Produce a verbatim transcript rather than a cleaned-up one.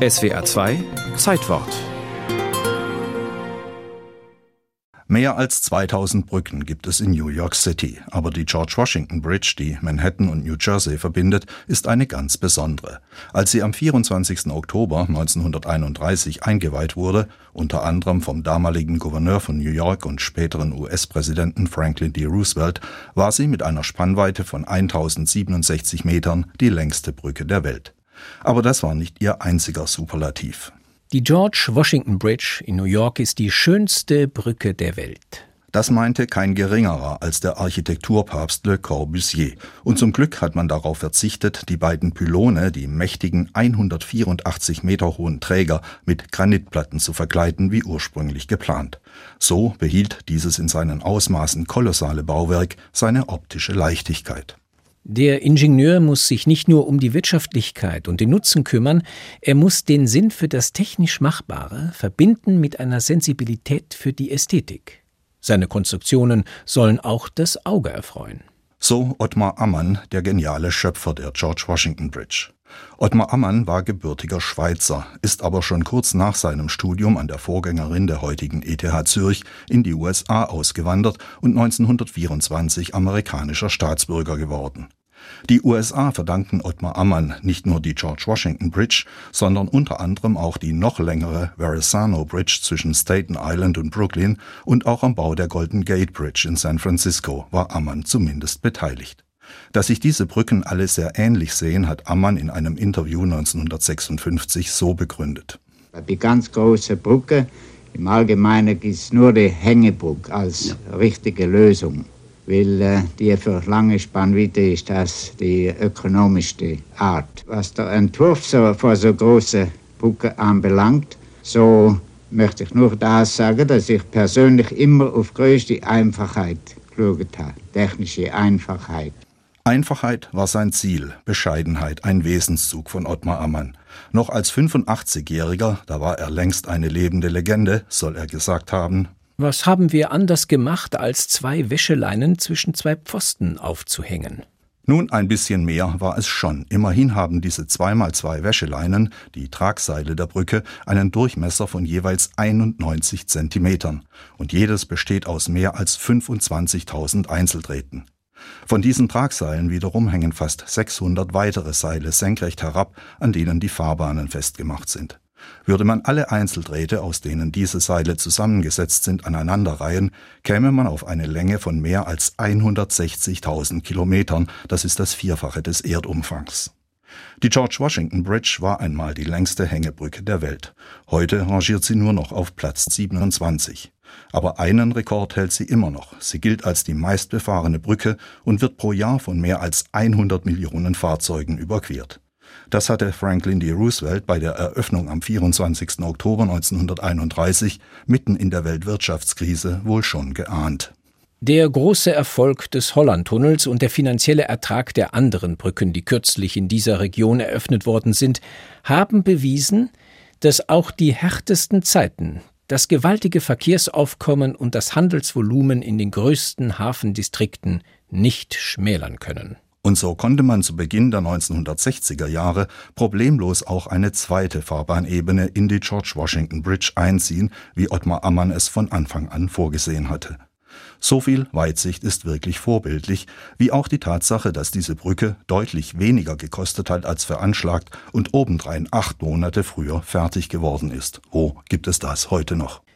S W R zwei Zeitwort. Mehr als zweitausend Brücken gibt es in New York City, aber die George Washington Bridge, die Manhattan und New Jersey verbindet, ist eine ganz besondere. Als sie am vierundzwanzigsten Oktober neunzehnhunderteinunddreißig eingeweiht wurde, unter anderem vom damaligen Gouverneur von New York und späteren U S-Präsidenten Franklin D. Roosevelt, war sie mit einer Spannweite von tausendsiebenundsechzig Metern die längste Brücke der Welt. Aber das war nicht ihr einziger Superlativ. Die George Washington Bridge in New York ist die schönste Brücke der Welt. Das meinte kein geringerer als der Architekturpapst Le Corbusier. Und zum Glück hat man darauf verzichtet, die beiden Pylone, die mächtigen hundertvierundachtzig Meter hohen Träger, mit Granitplatten zu verkleiden, wie ursprünglich geplant. So behielt dieses in seinen Ausmaßen kolossale Bauwerk seine optische Leichtigkeit. Der Ingenieur muss sich nicht nur um die Wirtschaftlichkeit und den Nutzen kümmern, er muss den Sinn für das technisch Machbare verbinden mit einer Sensibilität für die Ästhetik. Seine Konstruktionen sollen auch das Auge erfreuen. So Ottmar Ammann, der geniale Schöpfer der George Washington Bridge. Ottmar Ammann war gebürtiger Schweizer, ist aber schon kurz nach seinem Studium an der Vorgängerin der heutigen E T H Zürich in die U S A ausgewandert und neunzehnhundertvierundzwanzig amerikanischer Staatsbürger geworden. Die U S A verdanken Ottmar Ammann nicht nur die George Washington Bridge, sondern unter anderem auch die noch längere Verrazano Bridge zwischen Staten Island und Brooklyn, und auch am Bau der Golden Gate Bridge in San Francisco war Ammann zumindest beteiligt. Dass sich diese Brücken alle sehr ähnlich sehen, hat Ammann in einem Interview neunzehnhundertsechsundfünfzig so begründet. Die ganz große Brücke, im Allgemeinen gibt es nur die Hängebrücke als ja. richtige Lösung, weil äh, die für lange Spannweite ist das die ökonomischste Art. Was der Entwurf so, für so große Brücke anbelangt, so möchte ich nur das sagen, dass ich persönlich immer auf größte Einfachheit geschaut habe, technische Einfachheit. Einfachheit war sein Ziel, Bescheidenheit ein Wesenszug von Ottmar Ammann. Noch als fünfundachtzigjähriger, da war er längst eine lebende Legende, soll er gesagt haben: Was haben wir anders gemacht, als zwei Wäscheleinen zwischen zwei Pfosten aufzuhängen? Nun, ein bisschen mehr war es schon. Immerhin haben diese zwei mal zwei Wäscheleinen, die Tragseile der Brücke, einen Durchmesser von jeweils einundneunzig Zentimetern. Und jedes besteht aus mehr als fünfundzwanzigtausend Einzeldrähten. Von diesen Tragseilen wiederum hängen fast sechshundert weitere Seile senkrecht herab, an denen die Fahrbahnen festgemacht sind. Würde man alle Einzeldrähte, aus denen diese Seile zusammengesetzt sind, aneinanderreihen, käme man auf eine Länge von mehr als hundertsechzigtausend Kilometern, das ist das Vierfache des Erdumfangs. Die George Washington Bridge war einmal die längste Hängebrücke der Welt. Heute rangiert sie nur noch auf Platz siebenundzwanzig. Aber einen Rekord hält sie immer noch. Sie gilt als die meistbefahrene Brücke und wird pro Jahr von mehr als hundert Millionen Fahrzeugen überquert. Das hatte Franklin D. Roosevelt bei der Eröffnung am vierundzwanzigsten Oktober neunzehnhunderteinunddreißig mitten in der Weltwirtschaftskrise wohl schon geahnt. Der große Erfolg des Hollandtunnels und der finanzielle Ertrag der anderen Brücken, die kürzlich in dieser Region eröffnet worden sind, haben bewiesen, dass auch die härtesten Zeiten das gewaltige Verkehrsaufkommen und das Handelsvolumen in den größten Hafendistrikten nicht schmälern können. Und so konnte man zu Beginn der neunzehnhundertsechziger Jahre problemlos auch eine zweite Fahrbahnebene in die George Washington Bridge einziehen, wie Ottmar Ammann es von Anfang an vorgesehen hatte. So viel Weitsicht ist wirklich vorbildlich, wie auch die Tatsache, dass diese Brücke deutlich weniger gekostet hat als veranschlagt und obendrein acht Monate früher fertig geworden ist. Wo gibt es das heute noch?